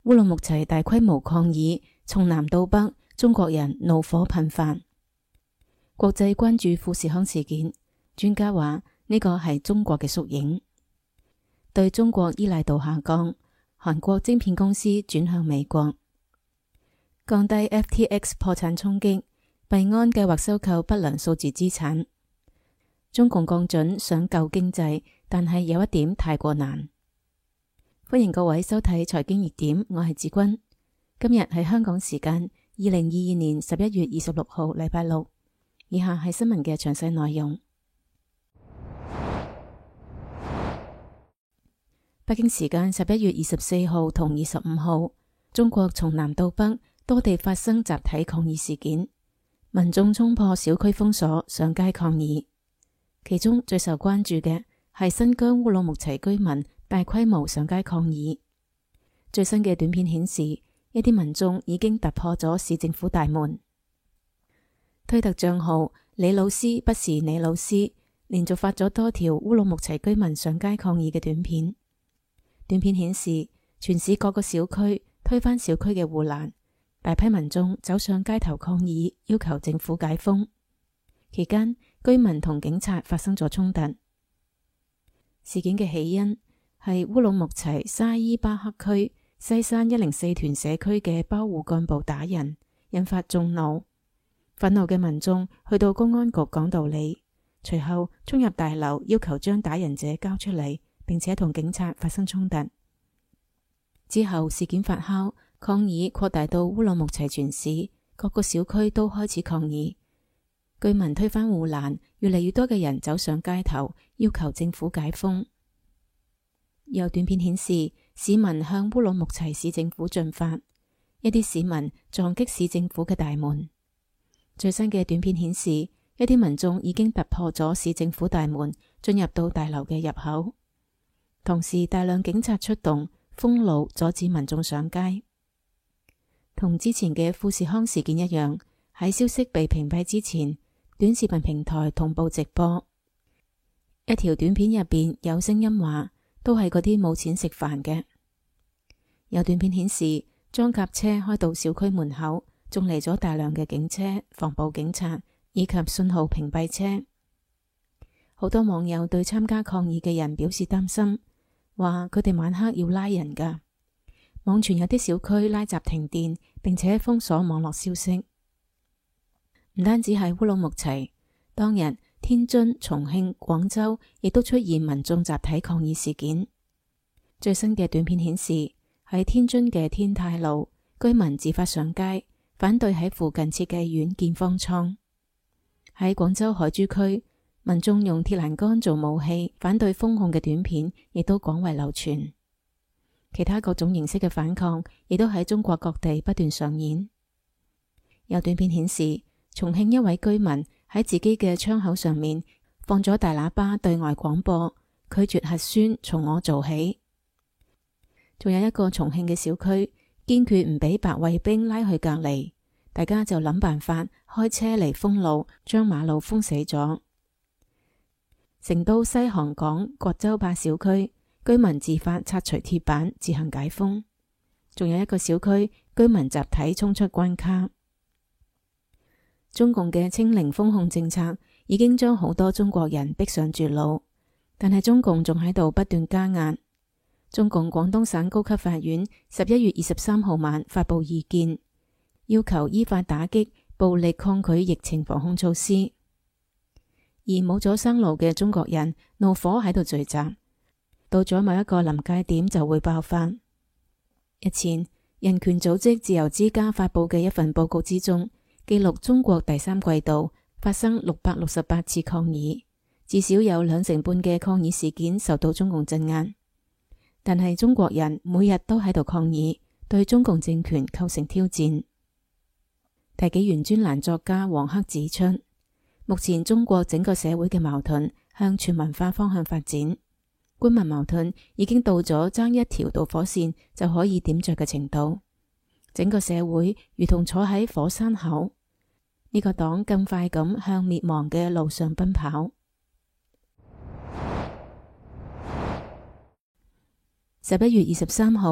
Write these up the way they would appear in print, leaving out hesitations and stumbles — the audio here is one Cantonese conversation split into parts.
烏魯木齊大規模抗議，從南到北，中國人怒火頻發。國際關注富士康事件，專家話呢個係中國嘅縮影。對中國依賴度下降，韓國晶片公司轉向美國。降低 FTX 破產衝擊，幣安計劃收購不良數字資產。中共降準想救經濟，但係有一點太過難。歡迎各位收睇財經熱點，我係子君。今日係香港時間2022年11月26號禮拜六。以下係新聞嘅詳細內容。北京時間11月24號同25號，中國從南到北多地發生集體抗議事件，民眾衝破小區封鎖上街抗議。其中最受關注嘅係新疆烏魯木齊居民大規模上街抗議。最新嘅短片顯示，一啲民眾已經突破咗市政府大門。推特賬號李老師不是你老師連續發咗多條烏魯木齊居民上街抗議嘅短片。短片顯示，全市各個小區推翻小區嘅護欄，大批民眾走上街頭抗議，要求政府解封。期間，居民同警察發生咗衝突。事件嘅起因係烏魯木齊沙依巴克區西山104團社區嘅包戶幹部打人，引發眾怒。憤怒嘅民眾去到公安局講道理，隨後衝入大樓要求將打人者交出嚟，並且同警察發生衝突。之後事件發酵，抗議擴大到烏魯木齊全市，各個小區都開始抗議。居民推翻護欄，越嚟越多嘅人走上街頭，要求政府解封。有短片顯示，市民向烏魯木齊市政府進發，一啲市民撞擊市政府嘅大門。最新嘅短片顯示，一啲民眾已經突破咗市政府大門，進入到大樓嘅入口。同時，大量警察出動，封路阻止民眾上街。同之前嘅富士康事件一樣，喺消息被屏蔽之前，短視頻平台同步直播。一條短片入邊有聲音話，都係嗰啲冇錢食飯嘅。有短片顯示，裝甲車開到小區門口，仲嚟咗大量嘅警車、防暴警察以及信號屏蔽車。好多網友對參加抗議嘅人表示擔心，話佢哋晚黑要拉人㗎。網傳有啲小區拉閘停電，並且封鎖網絡消息。唔單止係烏魯木齊，當日天津、重慶、廣州亦都出現民眾集體抗議事件。最新嘅短片顯示，喺天津嘅天泰路，居民自發上街，反對喺附近設計院建方艙。喺廣州海珠區，民眾用鐵欄杆做武器，反對封控嘅短片亦都廣為流傳。其他各種形式嘅反抗亦都喺中國各地不斷上演。有短片顯示，重慶一位居民喺自己嘅窗口上面放咗大喇叭對外廣播，拒絕核酸，從我做起。仲有一個重慶嘅小區，堅決唔俾白衛兵拉去隔離，大家就諗辦法開車嚟封路，將馬路封死咗。成都西航港葛洲壩小區，居民自發拆除鐵板，自行解封。仲有一個小區，居民集體衝出關卡。中共嘅清零封控政策已經將好多中國人逼上絕路，但係中共仲喺度不斷加壓。中共廣東省高級法院11月23號晚發布意見，要求依法打擊暴力抗拒疫情防控措施。而冇咗生路嘅中國人怒火喺度聚集，到咗某一個臨界點就會爆發。日前，人權組織自由之家發布嘅一份報告之中，記錄中國第三季度發生668次抗議，至少有20%嘅抗議事件受到中共鎮壓。但係中國人每日都喺度抗議，對中共政權構成挑戰。大紀元專欄作家黃克指出，目前中國整個社會嘅矛盾向全文化方向發展，官民矛盾已經到咗爭一條導火線就可以點着嘅程度，整個社會如同坐喺火山口。呢個黨更快咁向滅亡嘅路上奔跑。11月23號，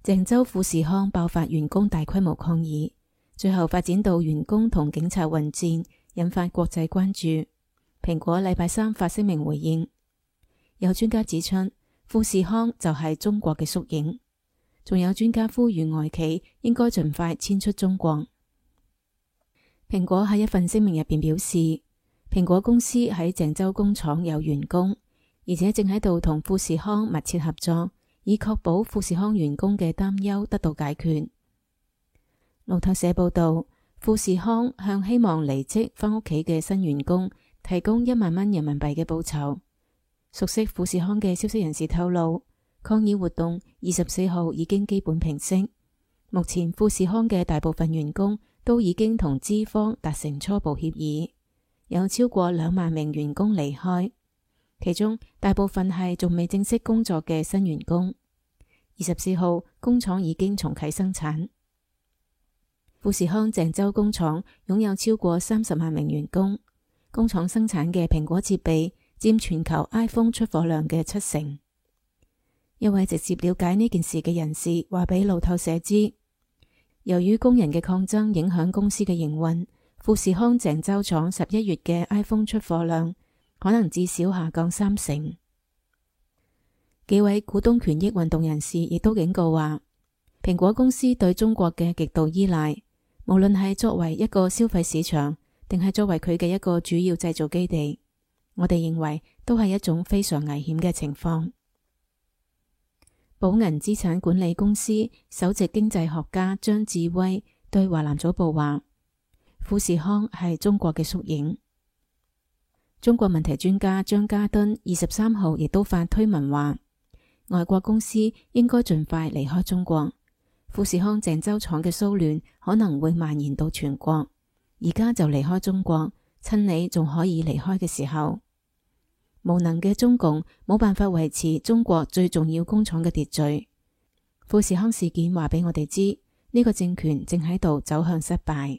鄭州富士康爆發員工大規模抗議，最後發展到員工同警察混戰，引發國際關注。蘋果禮拜三發聲明回應，有專家指出富士康就係中國嘅縮影，仲有專家呼籲外企應該盡快遷出中國。蘋果喺一份聲明入邊表示，蘋果公司喺鄭州工廠有員工，而且正喺度同富士康密切合作，以確保富士康員工嘅擔憂得到解決。路透社報道，富士康向希望離職返屋企嘅新員工提供1萬蚊人民幣嘅報酬。熟悉富士康嘅消息人士透露，抗議活動24號已經基本平息。目前富士康嘅大部分員工都已經同資方達成初步協議，有超過2萬名員工離開。其中大部分係仲未正式工作嘅新員工。24號工廠已經重啟生產。富士康鄭州工廠擁有超過30萬名員工，工廠生產嘅蘋果設備佔全球 iPhone 出貨量嘅70%。一位直接了解呢件事嘅人士話俾路透社知，由於工人嘅抗爭影響公司嘅營運，富士康鄭州廠11月嘅 iPhone 出貨量可能至少下降30%。幾位股東權益運動人士亦都警告話，蘋果公司對中國嘅極度依賴，無論係作為一個消費市場，定係作為佢嘅一個主要製造基地，我哋認為都係一種非常危險嘅情況。寶銀資產管理公司首席經濟學家張志威對華南早報話，富士康係中國嘅縮影。中國問題專家張家敦23號亦都發推文話，外國公司應該盡快離開中國。富士康鄭州廠嘅騷亂可能會蔓延到全國，而家就離開中國，趁你仲可以離開嘅時候。無能嘅中共冇辦法維持中國最重要工廠嘅秩序。富士康事件話俾我哋知，呢個政權正喺度走向失敗。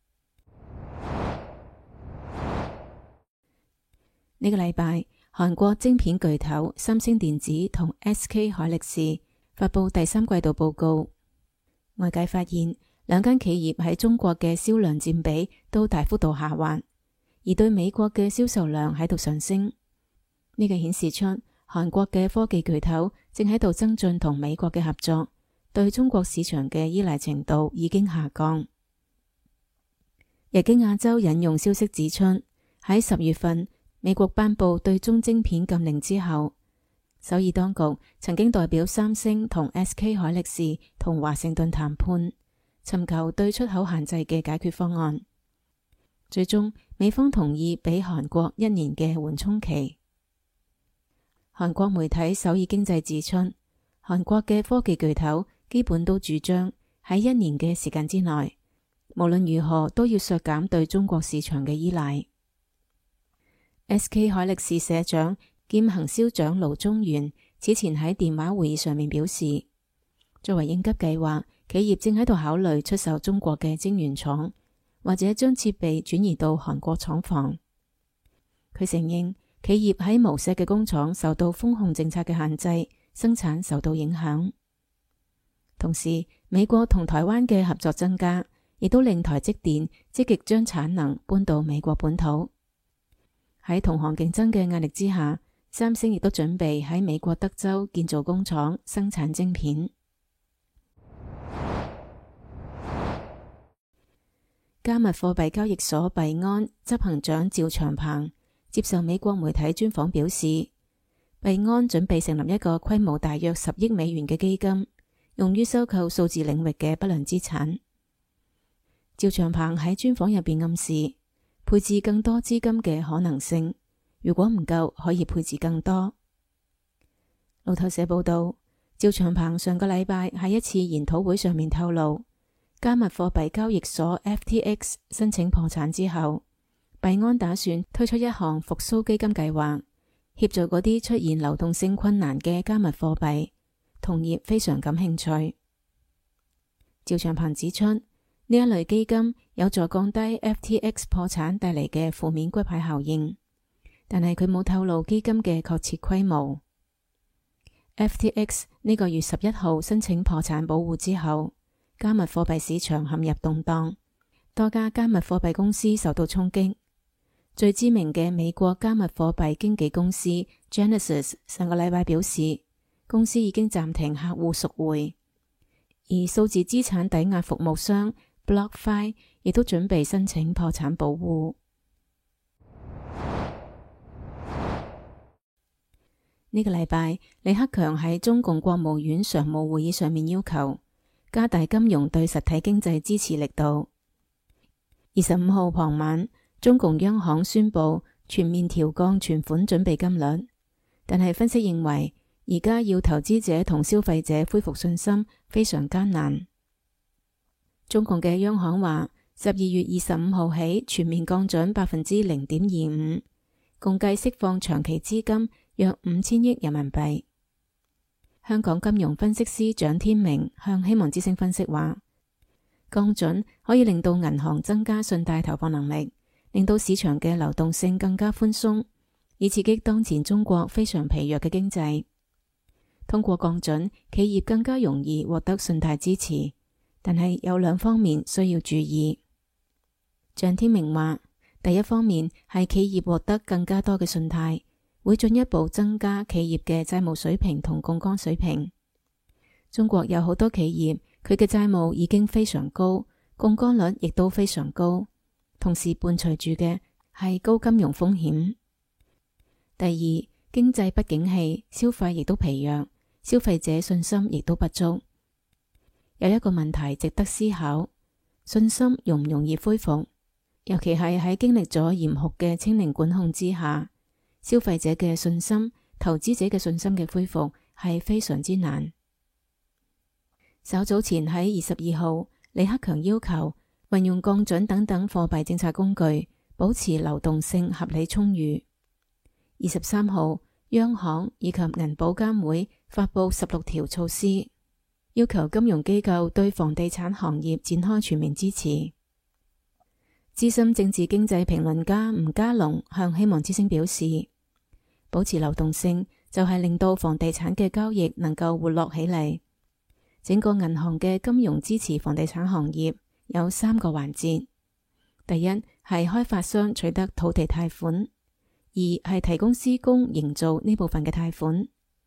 呢個禮拜，韓國晶片巨頭三星電子同 SK 海力士發佈第3季度報告。外界發現兩間企業喺中國嘅銷量佔比都大幅度下滑，而對美國嘅銷售量喺度上升。呢個顯示出韓國嘅科技巨頭正喺度增進同美國嘅合作，對中國市場嘅依賴程度已經下降。日經亞洲引用消息指出，喺10月份美國頒布對中晶片禁令之後，首爾當局曾經代表三星同 SK 海力士同華盛頓談判，尋求對出口限制嘅解決方案。最終美方同意俾韓國1年嘅緩衝期。韓國媒體首爾經濟指出，韓國嘅科技巨頭基本都主張喺1年嘅時間之內，無論如何都要削減對中國市場嘅依賴。SK 海力士社長兼行銷長盧宗元此前喺電話會議上面表示，作為應急計劃，企業正喺度考慮出售中國嘅晶圓廠，或者將設備轉移到韓國廠房。佢承認企業喺無錫嘅工廠受到封控政策嘅限制，生產受到影響。同時，美國同台灣嘅合作增加，亦都令台積電積極將產能搬到美國本土。喺同行競爭嘅壓力之下，三星亦都準備喺美國德州建造工廠生產晶片。加密貨幣交易所幣安執行長趙長鵬接受美國媒體專訪表示，幣安準備成立一個規模大約10億美元嘅基金，用於收購數字領域嘅不良資產。趙長鵬喺專訪入邊暗示，配置更多資金嘅可能性，如果唔夠，可以配置更多。路透社報道，趙長鵬上個禮拜喺一次研討會上面透露，加密貨幣交易所 FTX 申請破產之後，幣安打算推出一項復甦基金計劃，協助嗰啲出現流動性困難嘅加密貨幣，同業非常感興趣。趙長鵬指出，呢一類基金有助降低 FTX 破產帶嚟嘅負面骨牌效應，但係佢冇透露基金嘅確切規模。 FTX 呢個月11號申請破產保護之後，加密貨幣市場陷入動盪，多家加密貨幣公司受到衝擊。最知名嘅美國加密貨幣經紀公司 Genesis 上個禮拜表示，公司已經暫停客戶贖回，而數字資產抵押服務商 BlockFi 亦都準備申請破產保護。呢個禮拜，李克強喺中共國務院常務會議上面要求加大金融對實體經濟支持力度。25號傍晚，中共央行宣布全面調降存款準備金率，但係分析認為，而家要投資者同消費者恢復信心非常艱難。中共嘅央行話，12月25號起全面降準0.25%，共計釋放長期資金約5000億人民幣。香港金融分析師蔣天明向希望之聲分析話，降準可以令到銀行增加信貸投放能力，令到市場嘅流動性更加寬鬆，以刺激當前中國非常疲弱嘅經濟。通過降準，企業更加容易獲得信貸支持，但係有兩方面需要注意。蔣天明話，第一方面係企業獲得更加多嘅信貸，會進一步增加企業嘅債務水平同槓桿水平。中國有好多企業，佢嘅債務已經非常高，槓桿率亦都非常高，同時伴隨住嘅係高金融風險。第二，經濟不景氣，消費亦都疲弱，消費者信心亦都不足。有一個問題值得思考，信心容唔容易恢復？尤其係喺經歷咗嚴酷嘅清零管控之下，消費者嘅信心、投資者嘅信心嘅恢復係非常之難。稍早前喺22號，李克強要求運用降準等等貨幣政策工具，保持流動性合理充裕。23號，央行以及銀保監會發佈16條措施，要求金融機構對房地產行業展開全面支持。資深政治經濟評論家吳家龍向希望之聲表示，保持流動性就係令到房地產嘅交易能夠活絡起嚟。整個銀行嘅金融支持房地產行業有3個環節：第一係開發商取得土地貸款；2係提供施工營造呢部分嘅貸款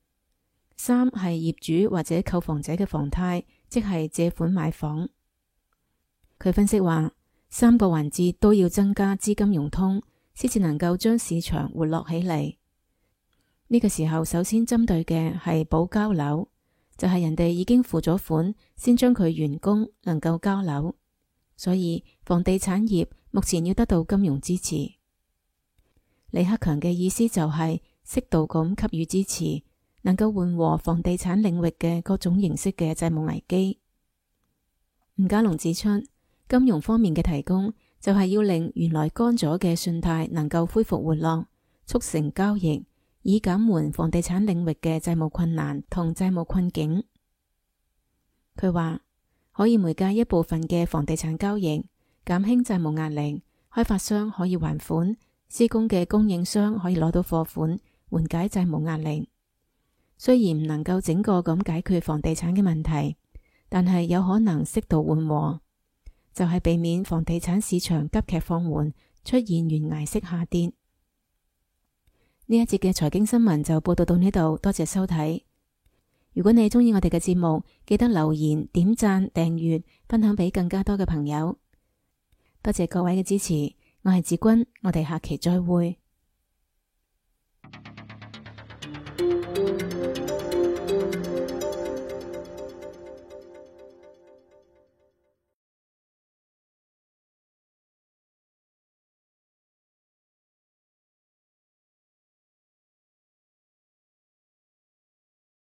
；3係業主或者購房者嘅房貸，即係借款買房。佢分析話，3個環節都要增加資金融通，先至能夠將市場活絡起嚟。呢個時候首先針對嘅係保交樓，就係人哋已經付咗款，先將佢完工，能夠交樓。所以房地產業目前要得到金融支持。李克強嘅意思就係適度咁給予支持，能夠緩和房地產領域嘅各種形式嘅債務危機。吳家龍指出，金融方面嘅提供就係要令原來乾咗嘅信貸能夠恢復活絡，促成交易，以減緩房地產領域嘅債務困難同債務困境。佢話可以媒介一部分嘅房地產交易，減輕債務壓力，開發商可以還款，施工嘅供應商可以攞到貨款，緩解債務壓力。雖然唔能夠整個咁解決房地產嘅問題，但係有可能適度緩和，就係避免房地產市場急劇放緩，出現懸崖式下跌。呢一節嘅財經新聞就報道到呢度，多謝收睇。如果你鍾意我哋嘅節目，記得留言、點讚、訂閱、分享俾更加多嘅朋友。多謝各位嘅支持，我係子君，我哋下期再會。